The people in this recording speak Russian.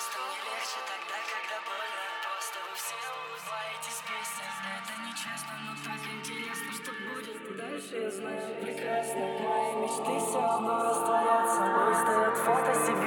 Просто мне легче тогда, когда больно. Просто вы все улыбаетесь песням. Это нечестно, но так интересно, что будет дальше, я знаю прекрасно. Мои мечты все равно растворятся. Выставят фото себе